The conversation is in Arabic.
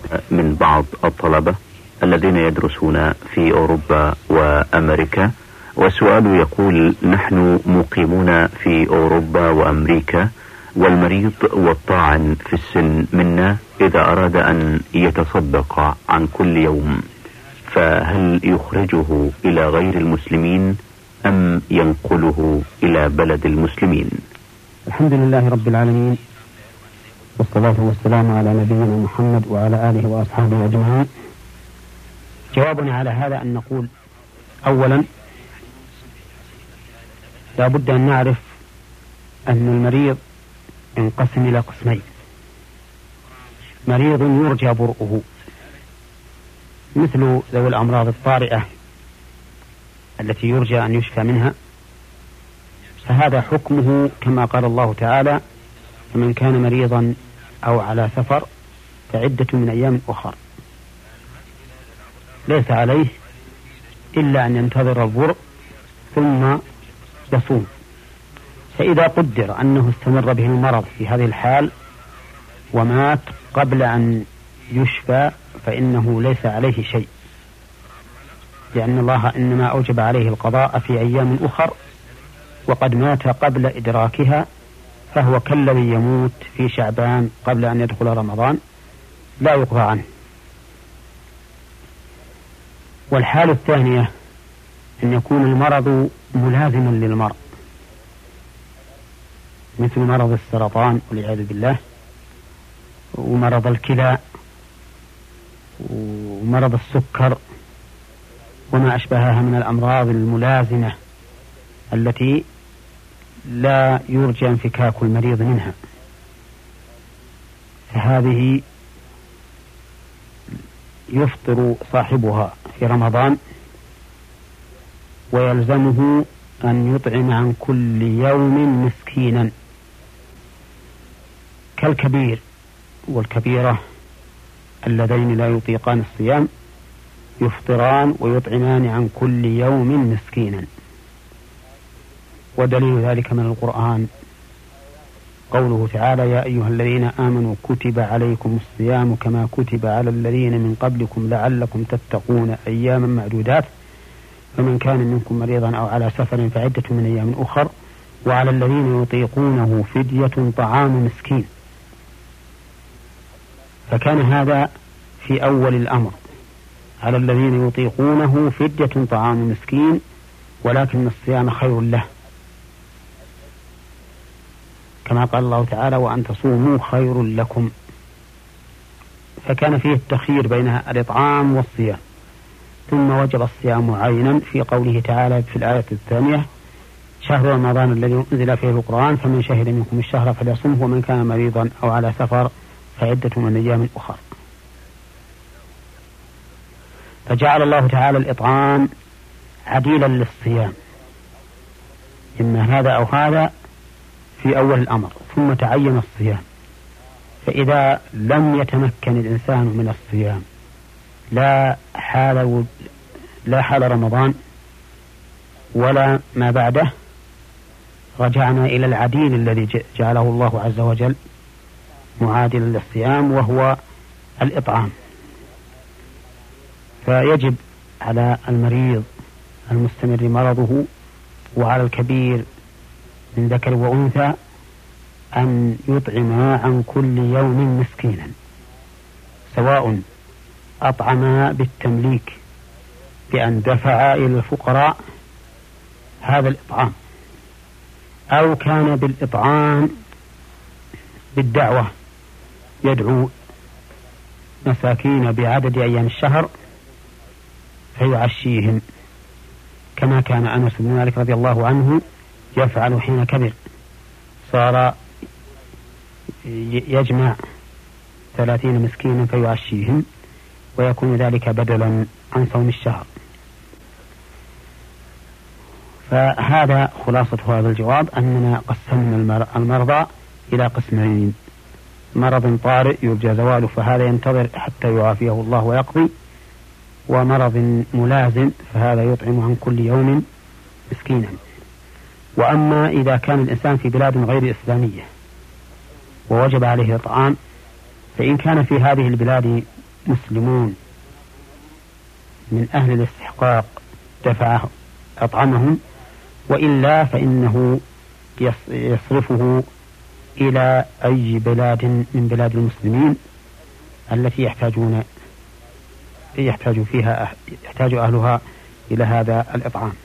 من بعض الطلبة الذين يدرسون في أوروبا وأمريكا، والسؤال يقول: نحن مقيمون في أوروبا وأمريكا، والمريض والطاعن في السن منا إذا أراد أن يتصدق عن كل يوم فهل يخرجه إلى غير المسلمين أم ينقله إلى بلد المسلمين؟ الحمد لله رب العالمين، والصلاة والسلام على نبينا محمد وعلى آله وأصحابه أجمعين. جوابنا على هذا أن نقول: أولا، لا بد أن نعرف أن المريض ينقسم إلى قسمين: مريض يرجى برؤه مثل ذوي الأمراض الطارئة التي يرجى أن يشفى منها، فهذا حكمه كما قال الله تعالى: فمن كان مريضا أو على سفر فعدة من أيام أخر، ليس عليه إلا أن ينتظر البرء ثم يصوم. فإذا قدر أنه استمر به المرض في هذه الحال ومات قبل أن يشفى فإنه ليس عليه شيء، لأن الله إنما أوجب عليه القضاء في أيام أخر، وقد مات قبل إدراكها، فهو كالذي يموت في شعبان قبل أن يدخل رمضان، لا يقضى عنه. والحالة الثانية أن يكون المرض ملازما للمرء، مثل مرض السرطان والعياذ بالله، ومرض الكلى، ومرض السكر، وما أشبهها من الأمراض الملازمة التي لا يرجى انفكاك المريض منها، فهذه يفطر صاحبها في رمضان ويلزمه أن يطعم عن كل يوم مسكينا، كالكبير والكبيرة اللذين لا يطيقان الصيام يفطران ويطعمان عن كل يوم مسكينا. ودليل ذلك من القرآن قوله تعالى: يا أيها الذين آمنوا كتب عليكم الصيام كما كتب على الذين من قبلكم لعلكم تتقون أياما معدودات، فمن كان منكم مريضا أو على سفر فعدة من أيام أخر، وعلى الذين يطيقونه فدية طعام مسكين. فكان هذا في أول الأمر، على الذين يطيقونه فدية طعام مسكين، ولكن الصيام خير له، كما قال الله تعالى: وأن تصوموا خير لكم. فكان فيه التخيير بين الإطعام والصيام. ثم وجب الصيام عينا في قوله تعالى في الآية الثانية: شهر رمضان الذي أنزل فيه القرآن فمن شهد منكم الشهر فليصمه ومن كان مريضا أو على سفر فعدة من أيام أخر. فجعل الله تعالى الإطعام عديلا للصيام، إما هذا أو هذا في أول الأمر، ثم تعين الصيام. فإذا لم يتمكن الإنسان من الصيام لا حال رمضان ولا ما بعده، رجعنا إلى العديل الذي جعله الله عز وجل معادلا للصيام، وهو الإطعام. فيجب على المريض المستمر مرضه وعلى الكبير من ذكر وأنثى أن يطعما عن كل يوم مسكينا، سواء أطعما بالتمليك بأن دفع إلى الفقراء هذا الإطعام، أو كان بالإطعام بالدعوة يدعو مساكين بعدد أيام الشهر فيعشيهم، كما كان أنس بن مالك رضي الله عنه يفعل حين كبر، صار يجمع 30 مسكينا فيعشيهم، ويكون ذلك بدلا عن صوم الشهر. فهذا خلاصة هذا الجواب، أننا قسمنا المرضى إلى قسمين: مرض طارئ يرجى زواله فهذا ينتظر حتى يعافيه الله ويقضي، ومرض ملازم فهذا يطعم عن كل يوم مسكينا. وأما إذا كان الإنسان في بلاد غير إسلامية ووجب عليه الطعام، فإن كان في هذه البلاد مسلمون من أهل الاستحقاق دفعه أطعمهم، وإلا فإنه يصرفه إلى أي بلاد من بلاد المسلمين التي يحتاج أهلها إلى هذا الإطعام.